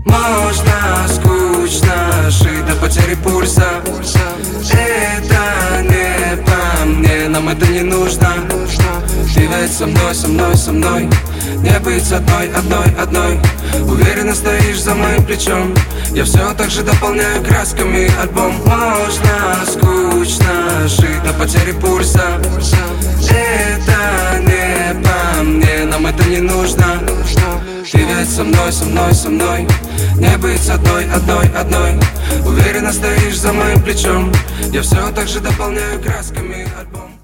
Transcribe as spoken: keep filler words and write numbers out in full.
Можно скучно жить до потери пульса. Это не по мне, нам это не нужно. Ты ведь со мной, со мной, со мной. Не быть одной, одной, одной. Уверенно стоишь за моим плечом. Я все так же дополняю красками альбом. Можно скучно жить до потери пульса. Это не по мне, нам это не нужно. Ты ведь со мной, со мной, со мной. Не быть одной, одной, одной. Уверенно стоишь за моим плечом. Я все так же дополняю красками альбом.